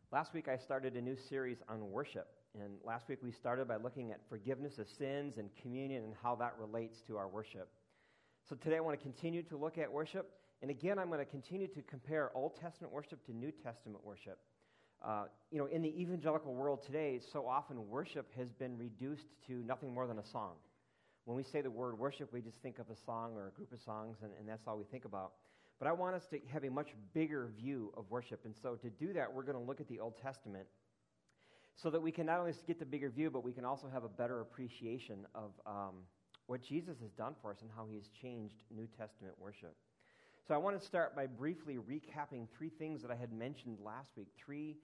Last week I started a new series on worship, and last week we started by looking at forgiveness of sins and communion and how that relates to our worship. So today I want to continue to look at worship, and again I'm going to continue to compare Old Testament worship to New Testament worship. In the evangelical world today, so often worship has been reduced to nothing more than a song. When we say the word worship, we just think of a song or a group of songs, and that's all we think about. But I want us to have a much bigger view of worship. And so to do that, we're going to look at the Old Testament so that we can not only get the bigger view, but we can also have a better appreciation of what Jesus has done for us and how he has changed New Testament worship. So I want to start by briefly recapping three things that I had mentioned last week, three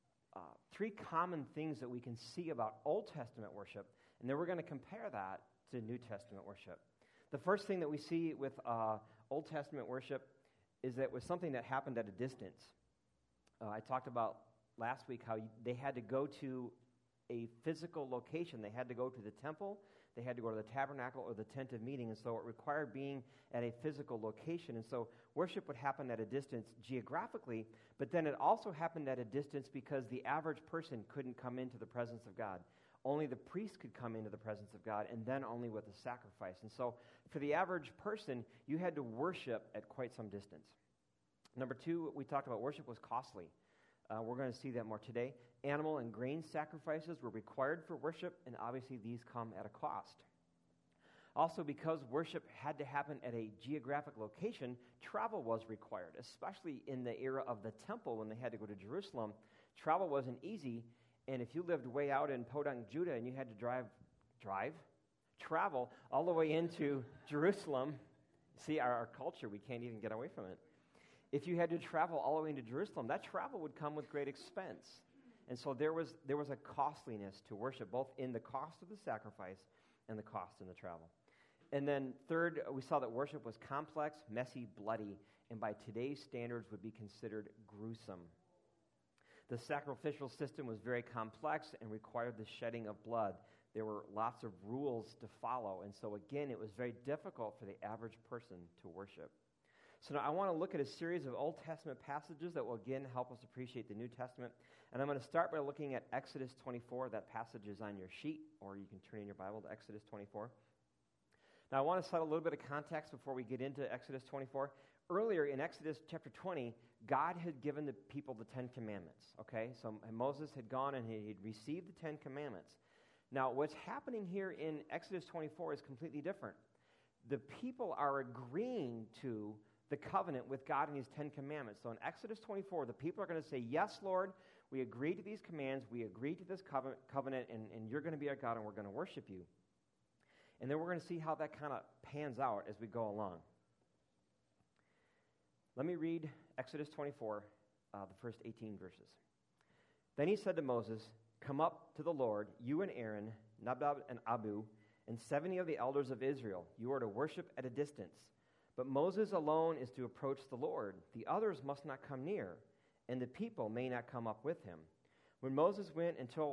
common things that we can see about Old Testament worship, and then we're going to compare that to New Testament worship. The first thing that we see with Old Testament worship is that it was something that happened at a distance. I talked about last week how they had to go to a physical location. They had to go to the temple, they had to go to the tabernacle or the tent of meeting, and so it required being at a physical location. And so worship would happen at a distance geographically, but then it also happened at a distance because the average person couldn't come into the presence of God. Only the priest could come into the presence of God, and then only with a sacrifice. And so for the average person, you had to worship at quite some distance. Number two, we talked about worship was costly. We're going to see that more today. Animal and grain sacrifices were required for worship, and obviously these come at a cost. Also, because worship had to happen at a geographic location, travel was required, especially in the era of the temple when they had to go to Jerusalem. Travel wasn't easy. And if you lived way out in Podunk, Judah, and you had to travel all the way into Jerusalem, see, our culture, we can't even get away from it. If you had to travel all the way into Jerusalem, that travel would come with great expense. And so there was a costliness to worship, both in the cost of the sacrifice and the cost in the travel. And then third, we saw that worship was complex, messy, bloody, and by today's standards would be considered gruesome. The sacrificial system was very complex and required the shedding of blood. There were lots of rules to follow, and so again, it was very difficult for the average person to worship. So now I want to look at a series of Old Testament passages that will again help us appreciate the New Testament, and I'm going to start by looking at Exodus 24. That passage is on your sheet, or you can turn in your Bible to Exodus 24. Now I want to set a little bit of context before we get into Exodus 24. Earlier in Exodus chapter 20, God had given the people the Ten Commandments, okay? So Moses had gone and he had received the Ten Commandments. Now, what's happening here in Exodus 24 is completely different. The people are agreeing to the covenant with God and these Ten Commandments. So in Exodus 24, the people are going to say, yes, Lord, we agree to these commands, we agree to this covenant, and you're going to be our God and we're going to worship you. And then we're going to see how that kind of pans out as we go along. Let me read Exodus 24, the first 18 verses. Then he said to Moses, come up to the Lord, you and Aaron, Nadab and Abihu, and 70 of the elders of Israel. You are to worship at a distance. But Moses alone is to approach the Lord. The others must not come near, and the people may not come up with him. When Moses went and told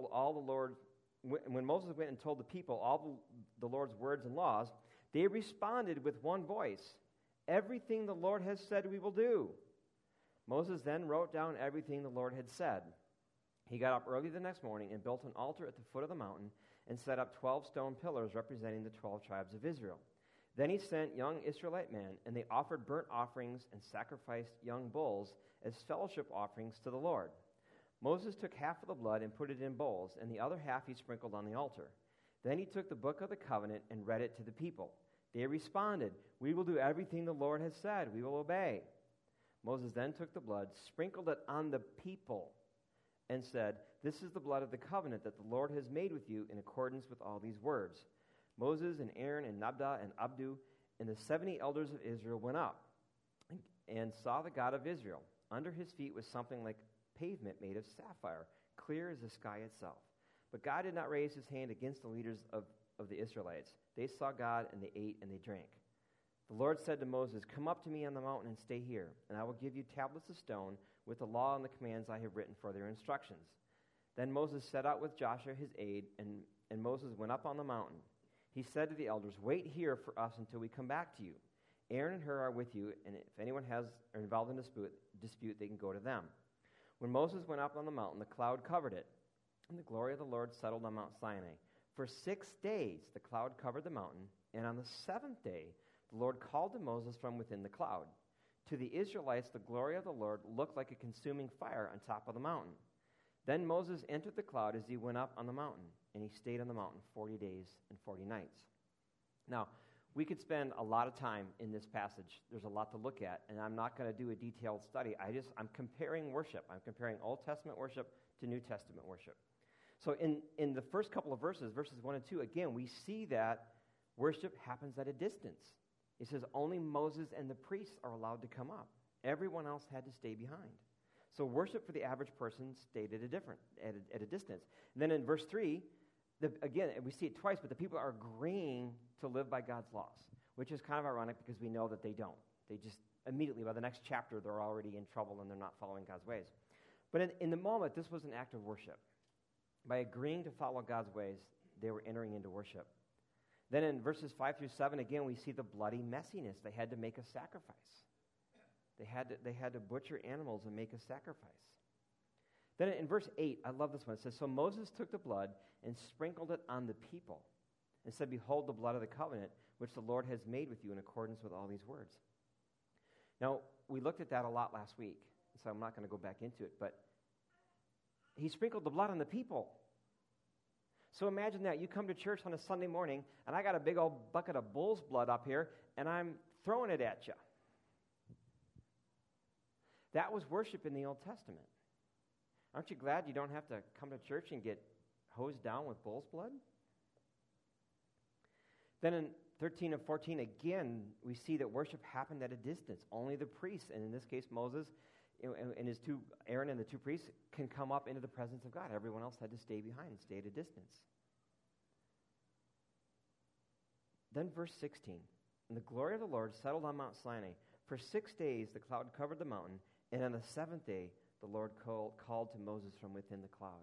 the people all the Lord's words and laws, they responded with one voice, everything the Lord has said we will do. Moses then wrote down everything the Lord had said. He got up early the next morning and built an altar at the foot of the mountain and set up 12 stone pillars representing the 12 tribes of Israel. Then he sent young Israelite men, and they offered burnt offerings and sacrificed young bulls as fellowship offerings to the Lord. Moses took half of the blood and put it in bowls, and the other half he sprinkled on the altar. Then he took the book of the covenant and read it to the people. They responded, we will do everything the Lord has said. We will obey. Moses then took the blood, sprinkled it on the people, and said, this is the blood of the covenant that the Lord has made with you in accordance with all these words. Moses and Aaron and Nadab and Abihu and the 70 elders of Israel went up and saw the God of Israel. Under his feet was something like pavement made of sapphire, clear as the sky itself. But God did not raise his hand against the leaders of the Israelites. They saw God, and they ate and they drank. The Lord said to Moses, come up to me on the mountain and stay here, and I will give you tablets of stone with the law and the commands I have written for their instructions. Then Moses set out with Joshua his aide, and Moses went up on the mountain. He said to the elders, wait here for us until we come back to you. Aaron and Hur are with you, and if anyone are involved in dispute, they can go to them. When Moses went up on the mountain, the cloud covered it, and the glory of the Lord settled on Mount Sinai. For 6 days the cloud covered the mountain, and on the seventh day the Lord called to Moses from within the cloud. To the Israelites the glory of the Lord looked like a consuming fire on top of the mountain. Then Moses entered the cloud as he went up on the mountain, and he stayed on the mountain 40 days and 40 nights. Now, we could spend a lot of time in this passage. There's a lot to look at, and I'm not going to do a detailed study. I'm comparing worship. I'm comparing Old Testament worship to New Testament worship. So in the first couple of verses 1 and 2, again, we see that worship happens at a distance. It says only Moses and the priests are allowed to come up. Everyone else had to stay behind. So worship for the average person stayed at a distance. And then in verse 3, again, we see it twice, but the people are agreeing to live by God's laws, which is kind of ironic because we know that they don't. They just immediately, by the next chapter, they're already in trouble and they're not following God's ways. But in the moment, this was an act of worship. By agreeing to follow God's ways, they were entering into worship. Then in verses 5 through 7, again, we see the bloody messiness. They had to make a sacrifice. They had to butcher animals and make a sacrifice. Then in verse 8, I love this one. It says, So Moses took the blood and sprinkled it on the people and said, Behold the blood of the covenant, which the Lord has made with you in accordance with all these words. Now, we looked at that a lot last week, so I'm not going to go back into it, but he sprinkled the blood on the people. So imagine that. You come to church on a Sunday morning, and I got a big old bucket of bull's blood up here, and I'm throwing it at you. That was worship in the Old Testament. Aren't you glad you don't have to come to church and get hosed down with bull's blood? Then in 13 and 14, again, we see that worship happened at a distance. Only the priests, and in this case Moses and Aaron and the two priests, can come up into the presence of God. Everyone else had to stay behind and stay at a distance. Then verse 16, And the glory of the Lord settled on Mount Sinai. For 6 days the cloud covered the mountain, and on the seventh day the Lord called to Moses from within the cloud.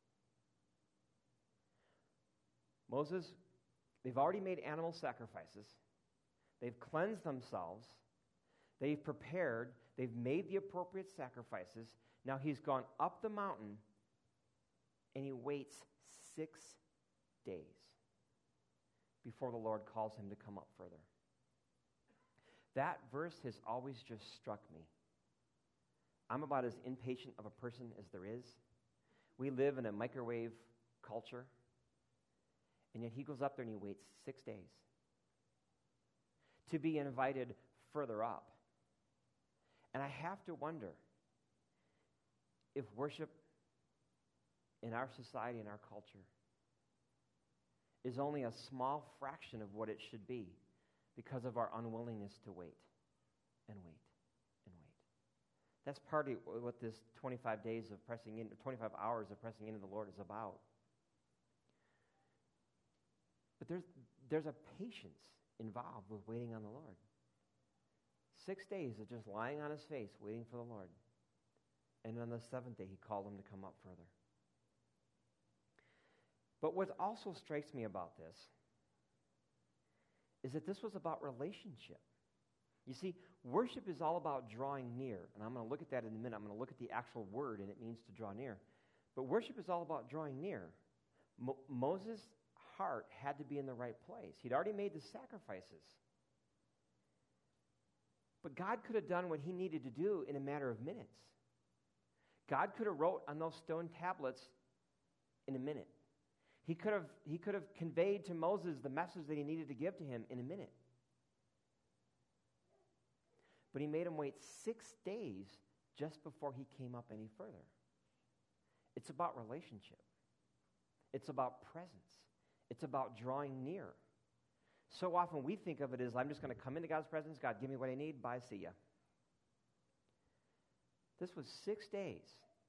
Moses, they've already made animal sacrifices. They've cleansed themselves. They've prepared. They've made the appropriate sacrifices. Now he's gone up the mountain, and he waits 6 days before the Lord calls him to come up further. That verse has always just struck me. I'm about as impatient of a person as there is. We live in a microwave culture, and yet he goes up there and he waits 6 days to be invited further up. And I have to wonder if worship in our society, in our culture, is only a small fraction of what it should be because of our unwillingness to wait and wait and wait. That's partly what this 25 days of pressing in, 25 hours of pressing into the Lord is about. But there's a patience involved with waiting on the Lord. 6 days of just lying on his face, waiting for the Lord. And on the seventh day, he called him to come up further. But what also strikes me about this is that this was about relationship. You see, worship is all about drawing near. And I'm going to look at that in a minute. I'm going to look at the actual word, and it means to draw near. But worship is all about drawing near. Moses' heart had to be in the right place. He'd already made the sacrifices. But God could have done what he needed to do in a matter of minutes. God could have wrote on those stone tablets in a minute. He could have conveyed to Moses the message that he needed to give to him in a minute. But he made him wait 6 days just before he came up any further. It's about relationship. It's about presence. It's about drawing near. So often we think of it as, I'm just going to come into God's presence, God, give me what I need, bye, see ya. This was 6 days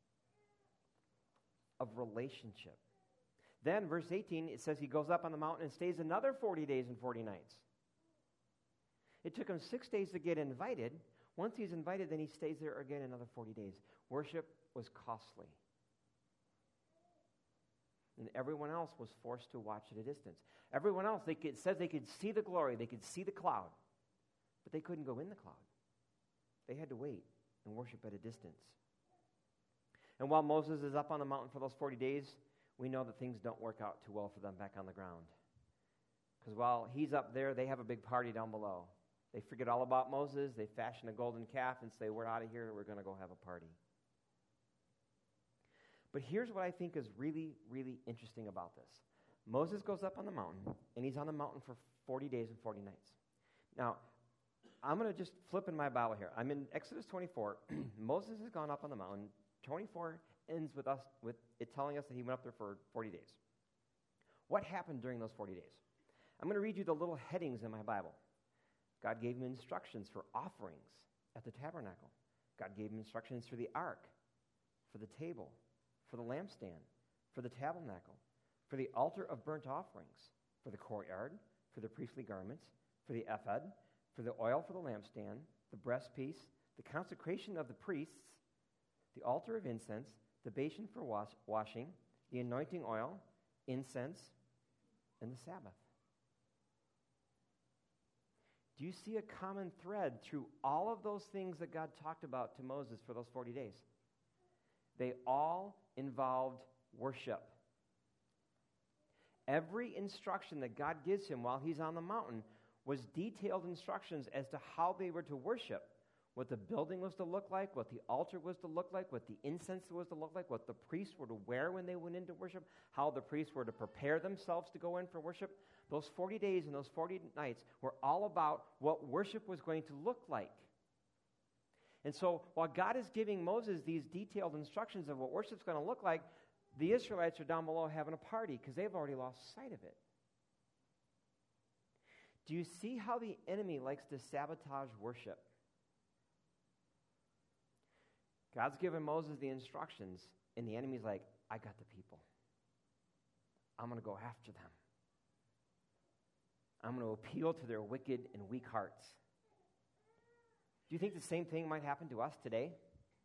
of relationship. Then, verse 18, it says he goes up on the mountain and stays another 40 days and 40 nights. It took him 6 days to get invited. Once he's invited, then he stays there again another 40 days. Worship was costly. And everyone else was forced to watch at a distance. Everyone else, it says they could see the glory, they could see the cloud, but they couldn't go in the cloud. They had to wait and worship at a distance. And while Moses is up on the mountain for those 40 days, we know that things don't work out too well for them back on the ground. Because while he's up there, they have a big party down below. They forget all about Moses. They fashion a golden calf and say, we're out of here. We're going to go have a party. But here's what I think is really, really interesting about this. Moses goes up on the mountain, and he's on the mountain for 40 days and 40 nights. Now, I'm going to just flip in my Bible here. I'm in Exodus 24. Moses has gone up on the mountain. 24 ends with it telling us that he went up there for 40 days. What happened during those 40 days? I'm going to read you the little headings in my Bible. God gave him instructions for offerings at the tabernacle. God gave him instructions for the ark, for the table, for the lampstand, for the tabernacle, for the altar of burnt offerings, for the courtyard, for the priestly garments, for the ephod, for the oil for the lampstand, the breastpiece, the consecration of the priests, the altar of incense, the basin for washing, the anointing oil, incense, and the Sabbath. Do you see a common thread through all of those things that God talked about to Moses for those 40 days? They all involved worship. Every instruction that God gives him while he's on the mountain was detailed instructions as to how they were to worship, what the building was to look like, what the altar was to look like, what the incense was to look like, what the priests were to wear when they went into worship, how the priests were to prepare themselves to go in for worship. Those 40 days and those 40 nights were all about what worship was going to look like. And so while God is giving Moses these detailed instructions of what worship's going to look like, the Israelites are down below having a party because they've already lost sight of it. Do you see how the enemy likes to sabotage worship? God's given Moses the instructions, and the enemy's like, I got the people. I'm going to go after them. I'm going to appeal to their wicked and weak hearts. Do you think the same thing might happen to us today?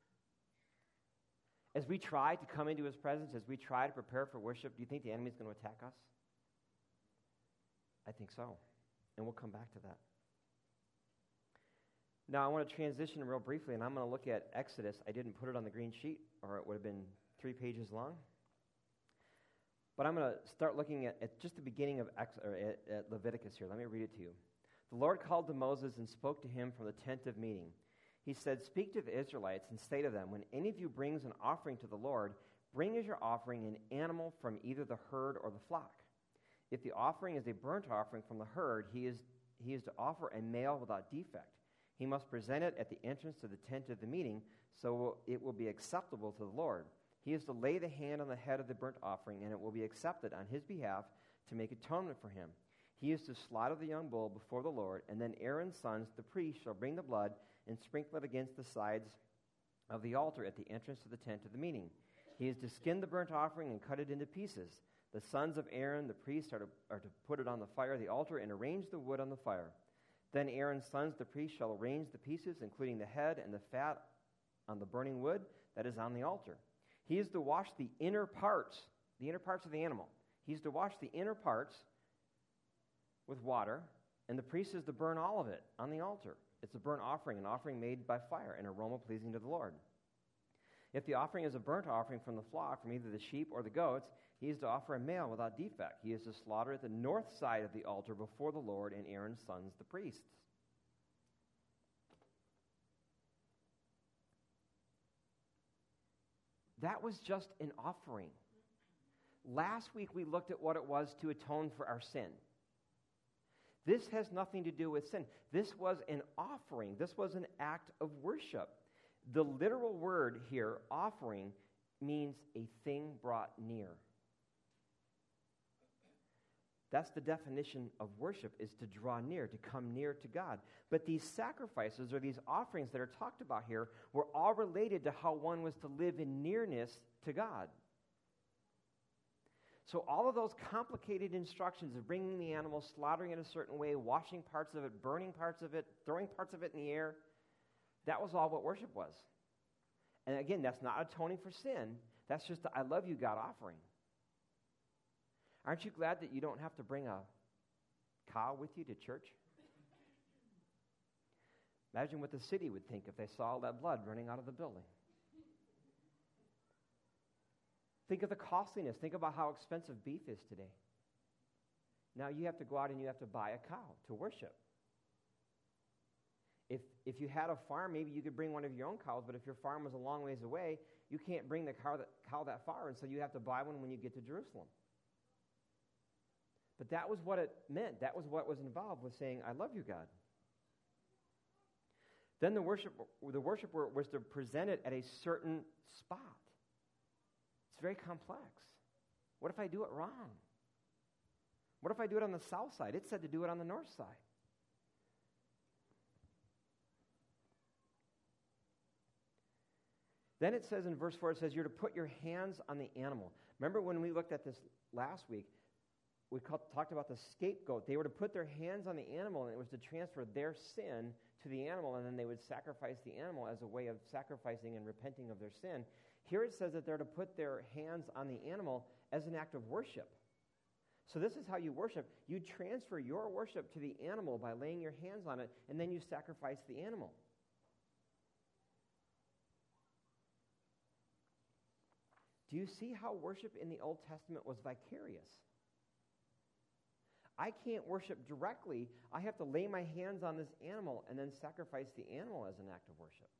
As we try to come into his presence, as we try to prepare for worship, do you think the enemy's going to attack us? I think so. And we'll come back to that. Now, I want to transition real briefly, and I'm going to look at Exodus. I didn't put it on the green sheet, or it would have been 3 pages long. But I'm going to start looking at just the beginning of at Leviticus here. Let me read it to you. The Lord called to Moses and spoke to him from the tent of meeting. He said, speak to the Israelites and say to them, when any of you brings an offering to the Lord, bring as your offering an animal from either the herd or the flock. If the offering is a burnt offering from the herd, he is to offer a male without defect. He must present it at the entrance to the tent of the meeting, so it will be acceptable to the Lord. He is to lay the hand on the head of the burnt offering, and it will be accepted on his behalf to make atonement for him. He is to slaughter the young bull before the Lord, and then Aaron's sons, the priests, shall bring the blood and sprinkle it against the sides of the altar at the entrance to the tent of the meeting. He is to skin the burnt offering and cut it into pieces. The sons of Aaron, the priests, are to put it on the fire of the altar and arrange the wood on the fire. Then Aaron's sons, the priests, shall arrange the pieces, including the head and the fat, on the burning wood that is on the altar. He is to wash the inner parts of the animal. He is to wash the inner parts with water, and the priest is to burn all of it on the altar. It's a burnt offering, an offering made by fire, an aroma pleasing to the Lord. If the offering is a burnt offering from the flock, from either the sheep or the goats, he is to offer a male without defect. He is to slaughter at the north side of the altar before the Lord and Aaron's sons, the priests. That was just an offering. Last week we looked at what it was to atone for our sin. This has nothing to do with sin. This was an offering. This was an act of worship. The literal word here, offering, means a thing brought near. That's the definition of worship, is to draw near, to come near to God. But these sacrifices, or these offerings that are talked about here, were all related to how one was to live in nearness to God. So all of those complicated instructions of bringing the animal, slaughtering it a certain way, washing parts of it, burning parts of it, throwing parts of it in the air, that was all what worship was. And again, that's not atoning for sin. That's just the I love you, God offering. Aren't you glad that you don't have to bring a cow with you to church? Imagine what the city would think if they saw all that blood running out of the building. Think of the costliness. Think about how expensive beef is today. Now you have to go out and you have to buy a cow to worship. If you had a farm, maybe you could bring one of your own cows, but if your farm was a long ways away, you can't bring the cow that far, and so you have to buy one when you get to Jerusalem. But that was what it meant. That was what was involved with saying, I love you, God. Then the worshiper was to present it at a certain spot. It's very complex. What if I do it wrong? What if I do it on the south side? It said to do it on the north side. Then it says in verse 4, it says you're to put your hands on the animal. Remember when we looked at this last week, we talked about the scapegoat. They were to put their hands on the animal, and it was to transfer their sin to the animal, and then they would sacrifice the animal as a way of sacrificing and repenting of their sin. Here it says that they're to put their hands on the animal as an act of worship. So this is how you worship. You transfer your worship to the animal by laying your hands on it, and then you sacrifice the animal. Do you see how worship in the Old Testament was vicarious? I can't worship directly. I have to lay my hands on this animal and then sacrifice the animal as an act of worship.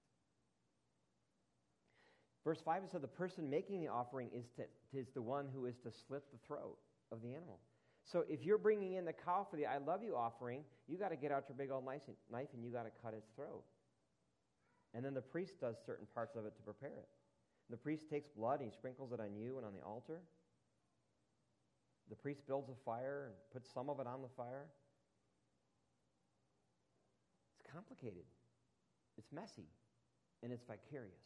Verse 5 said the person making the offering is the one who is to slit the throat of the animal. So if you're bringing in the cow for the I love you offering, you got to get out your big old knife and you got to cut its throat. And then the priest does certain parts of it to prepare it. The priest takes blood and he sprinkles it on you and on the altar. The priest builds a fire and puts some of it on the fire. It's complicated. It's messy. And it's vicarious.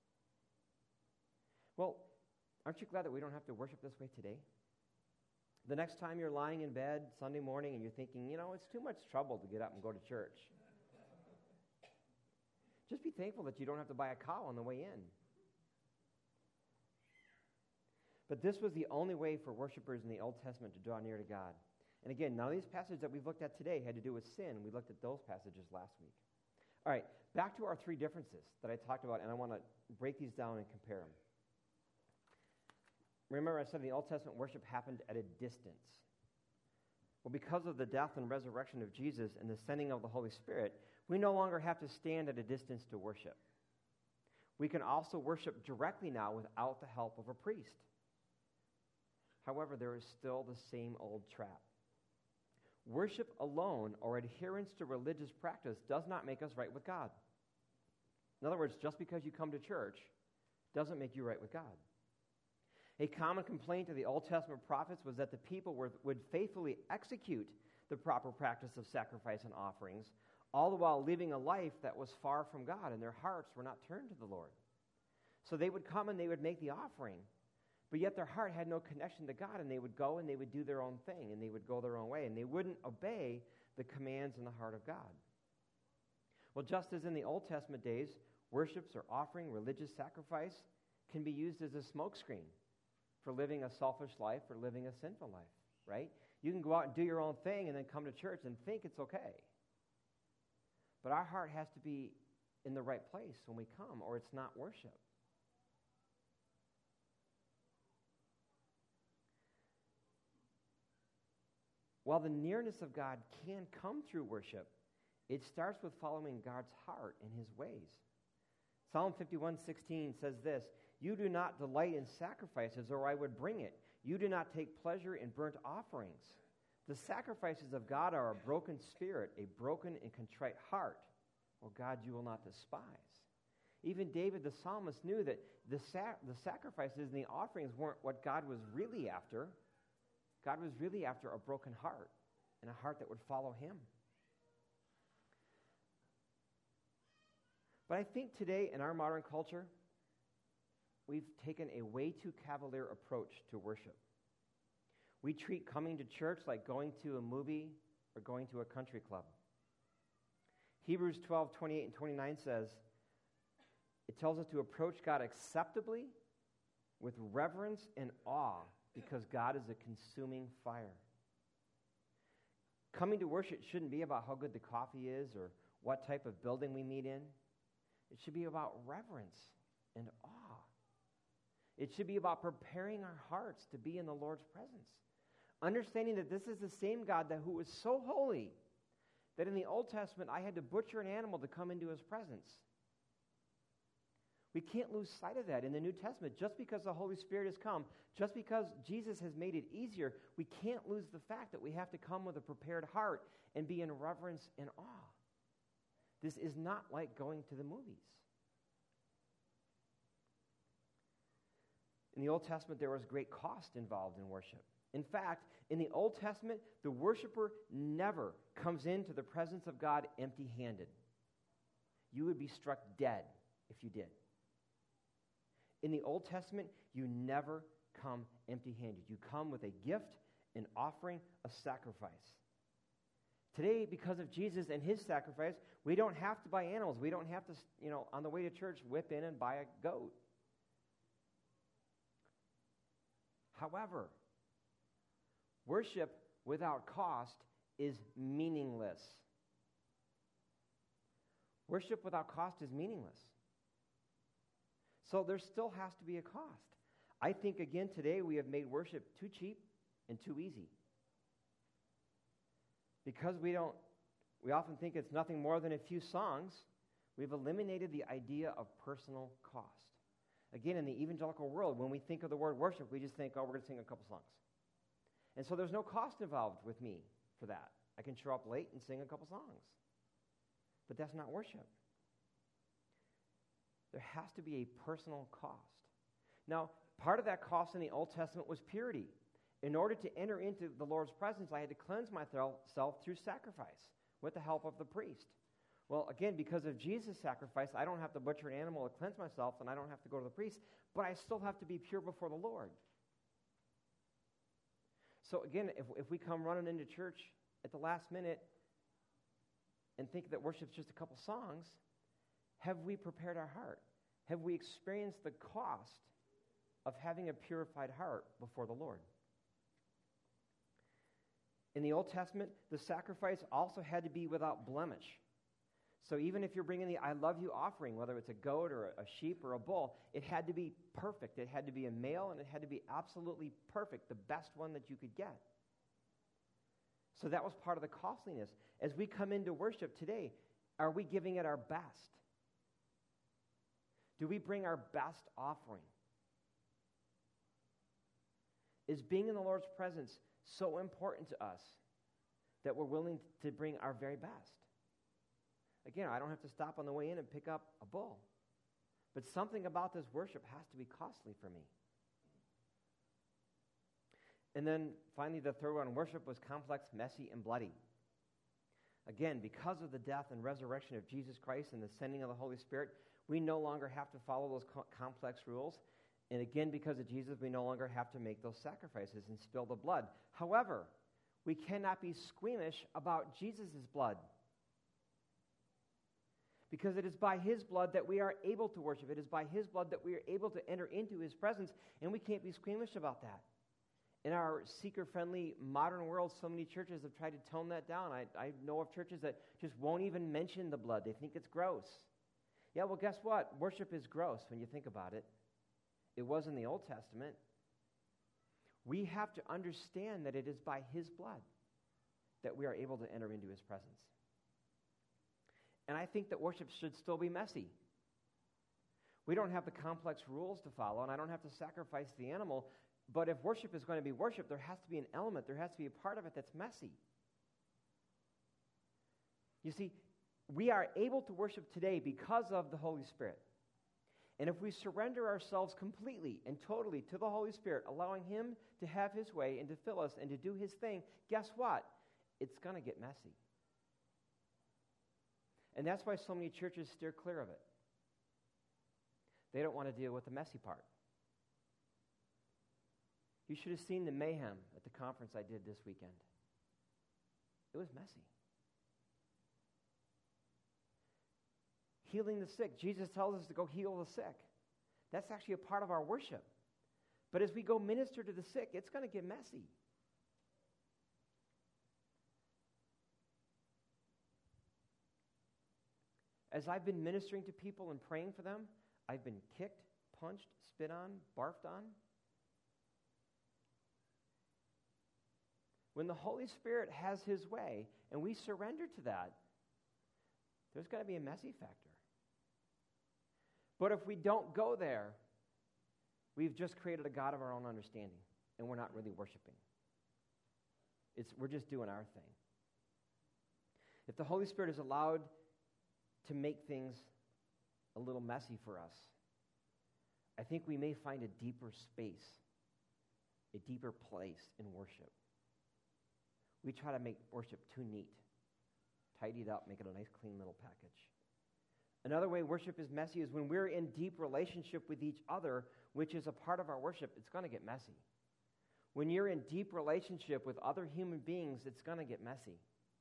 Well, aren't you glad that we don't have to worship this way today? The next time you're lying in bed Sunday morning and you're thinking, it's too much trouble to get up and go to church. Just be thankful that you don't have to buy a cow on the way in. But this was the only way for worshipers in the Old Testament to draw near to God. And again, none of these passages that we've looked at today had to do with sin. We looked at those passages last week. All right, back to our three differences that I talked about, and I want to break these down and compare them. Remember I said in the Old Testament worship happened at a distance. Well, because of the death and resurrection of Jesus and the sending of the Holy Spirit, we no longer have to stand at a distance to worship. We can also worship directly now without the help of a priest. However, there is still the same old trap. Worship alone or adherence to religious practice does not make us right with God. In other words, just because you come to church doesn't make you right with God. A common complaint of the Old Testament prophets was that the people would faithfully execute the proper practice of sacrifice and offerings, all the while living a life that was far from God, and their hearts were not turned to the Lord. So they would come and they would make the offering, but yet their heart had no connection to God, and they would go and they would do their own thing, and they would go their own way, and they wouldn't obey the commands in the heart of God. Well, just as in the Old Testament days, worships or offering, religious sacrifice can be used as a smokescreen for living a selfish life or living a sinful life, right? You can go out and do your own thing and then come to church and think it's okay. But our heart has to be in the right place when we come, or it's not worship. While the nearness of God can come through worship, it starts with following God's heart and his ways. Psalm 51:16 says this, "You do not delight in sacrifices, or I would bring it. You do not take pleasure in burnt offerings." The sacrifices of God are a broken spirit, a broken and contrite heart. Oh God, you will not despise. Even David the psalmist knew that the sacrifices and the offerings weren't what God was really after. God was really after a broken heart and a heart that would follow him. But I think today in our modern culture, we've taken a way too cavalier approach to worship. We treat coming to church like going to a movie or going to a country club. Hebrews 12:28 and 29 says, it tells us to approach God acceptably with reverence and awe because God is a consuming fire. Coming to worship shouldn't be about how good the coffee is or what type of building we meet in. It should be about reverence and awe. It should be about preparing our hearts to be in the Lord's presence. Understanding that this is the same God who was so holy that in the Old Testament I had to butcher an animal to come into his presence. We can't lose sight of that in the New Testament. Just because the Holy Spirit has come, just because Jesus has made it easier, we can't lose the fact that we have to come with a prepared heart and be in reverence and awe. This is not like going to the movies. In the Old Testament, there was great cost involved in worship. In fact, in the Old Testament, the worshiper never comes into the presence of God empty-handed. You would be struck dead if you did. In the Old Testament, you never come empty-handed. You come with a gift, an offering, a sacrifice. Today, because of Jesus and his sacrifice, we don't have to buy animals. We don't have to, on the way to church, whip in and buy a goat. However, worship without cost is meaningless. Worship without cost is meaningless. So there still has to be a cost. I think, again, today we have made worship too cheap and too easy. Because we often think it's nothing more than a few songs, we've eliminated the idea of personal cost. Again, in the evangelical world, when we think of the word worship, we just think, we're going to sing a couple songs. And so there's no cost involved with me for that. I can show up late and sing a couple songs. But that's not worship. There has to be a personal cost. Now, part of that cost in the Old Testament was purity. In order to enter into the Lord's presence, I had to cleanse myself through sacrifice with the help of the priest. Well, again, because of Jesus' sacrifice, I don't have to butcher an animal to cleanse myself, and I don't have to go to the priest, but I still have to be pure before the Lord. So again, if we come running into church at the last minute and think that worship's just a couple songs, have we prepared our heart? Have we experienced the cost of having a purified heart before the Lord? In the Old Testament, the sacrifice also had to be without blemish. So even if you're bringing the I love you offering, whether it's a goat or a sheep or a bull, it had to be perfect. It had to be a male, and it had to be absolutely perfect, the best one that you could get. So that was part of the costliness. As we come into worship today, are we giving it our best? Do we bring our best offering? Is being in the Lord's presence so important to us that we're willing to bring our very best? Again, I don't have to stop on the way in and pick up a bull. But something about this worship has to be costly for me. And then finally, the third one, worship was complex, messy, and bloody. Again, because of the death and resurrection of Jesus Christ and the sending of the Holy Spirit, we no longer have to follow those complex rules. And again, because of Jesus, we no longer have to make those sacrifices and spill the blood. However, we cannot be squeamish about Jesus' blood. Because it is by his blood that we are able to worship. It is by his blood that we are able to enter into his presence, and we can't be squeamish about that. In our seeker-friendly modern world, so many churches have tried to tone that down. I know of churches that just won't even mention the blood. They think it's gross. Yeah, well, guess what? Worship is gross when you think about it. It was in the Old Testament. We have to understand that it is by his blood that we are able to enter into his presence. And I think that worship should still be messy. We don't have the complex rules to follow, and I don't have to sacrifice the animal. But if worship is going to be worship, there has to be an element, there has to be a part of it that's messy. You see, we are able to worship today because of the Holy Spirit. And if we surrender ourselves completely and totally to the Holy Spirit, allowing him to have his way and to fill us and to do his thing, guess what? It's going to get messy. And that's why so many churches steer clear of it. They don't want to deal with the messy part. You should have seen the mayhem at the conference I did this weekend. It was messy. Healing the sick. Jesus tells us to go heal the sick. That's actually a part of our worship. But as we go minister to the sick, it's going to get messy. As I've been ministering to people and praying for them, I've been kicked, punched, spit on, barfed on? When the Holy Spirit has his way and we surrender to that, there's got to be a messy factor. But if we don't go there, we've just created a God of our own understanding, and we're not really worshiping. We're just doing our thing. If the Holy Spirit is allowed to make things a little messy for us, I think we may find a deeper space, a deeper place in worship. We try to make worship too neat, tidy it up, make it a nice, clean little package. Another way worship is messy is when we're in deep relationship with each other, which is a part of our worship, it's going to get messy. When you're in deep relationship with other human beings, it's going to get messy.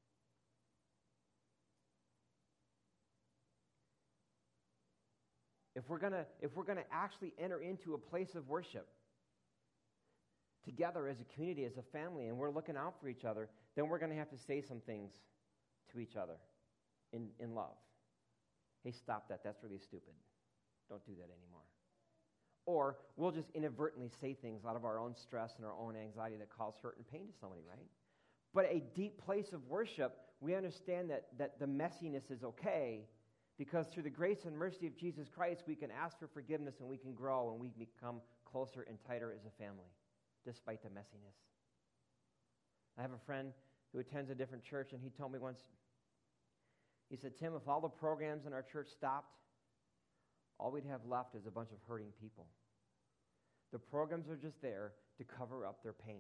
If we're going to actually enter into a place of worship together as a community, as a family, and we're looking out for each other, then we're going to have to say some things to each other in love. Hey, stop that. That's really stupid. Don't do that anymore. Or we'll just inadvertently say things out of our own stress and our own anxiety that cause hurt and pain to somebody, right? But a deep place of worship, we understand that the messiness is okay because through the grace and mercy of Jesus Christ, we can ask for forgiveness and we can grow and we become closer and tighter as a family, despite the messiness. I have a friend who attends a different church, and he told me once, he said, Tim, if all the programs in our church stopped, all we'd have left is a bunch of hurting people. The programs are just there to cover up their pain.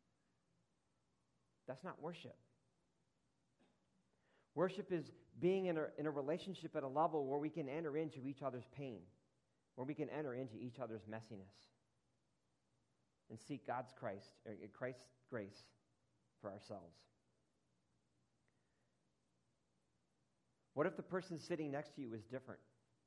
That's not worship. Worship is being in a relationship at a level where we can enter into each other's pain, where we can enter into each other's messiness and seek Christ's grace for ourselves. What if the person sitting next to you is different?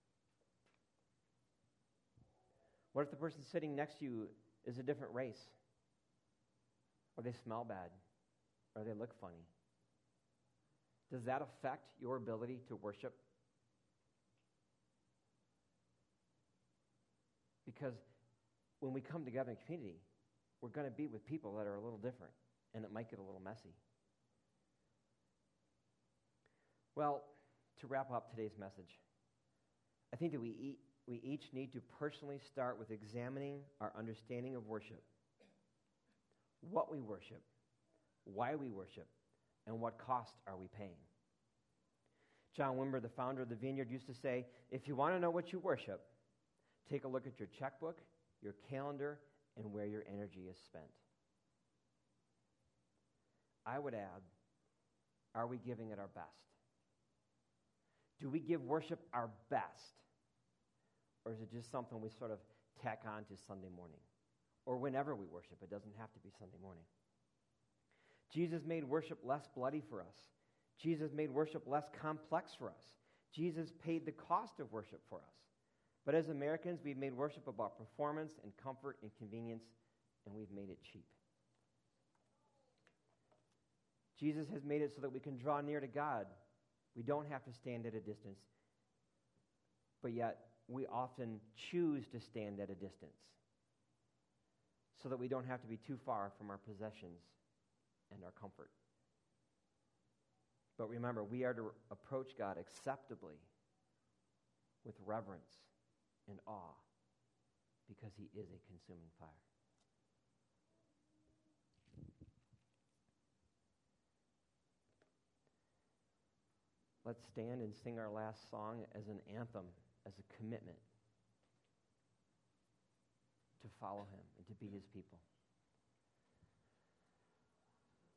What if the person sitting next to you is a different race? Or they smell bad? Or they look funny? Does that affect your ability to worship? Because when we come together in community, we're going to be with people that are a little different, and it might get a little messy. Well, to wrap up today's message, I think that we each need to personally start with examining our understanding of worship, what we worship, why we worship, and what cost are we paying. John Wimber, the founder of the Vineyard, used to say, if you want to know what you worship, take a look at your checkbook, your calendar, and where your energy is spent. I would add, are we giving it our best? Do we give worship our best? Or is it just something we sort of tack on to Sunday morning? Or whenever we worship. It doesn't have to be Sunday morning. Jesus made worship less bloody for us. Jesus made worship less complex for us. Jesus paid the cost of worship for us. But as Americans, we've made worship about performance and comfort and convenience, and we've made it cheap. Jesus has made it so that we can draw near to God. We don't have to stand at a distance. But yet, we often choose to stand at a distance so that we don't have to be too far from our possessions and our comfort. But remember, we are to approach God acceptably with reverence and awe because he is a consuming fire. Let's stand and sing our last song as an anthem, as a commitment to follow him and to be his people.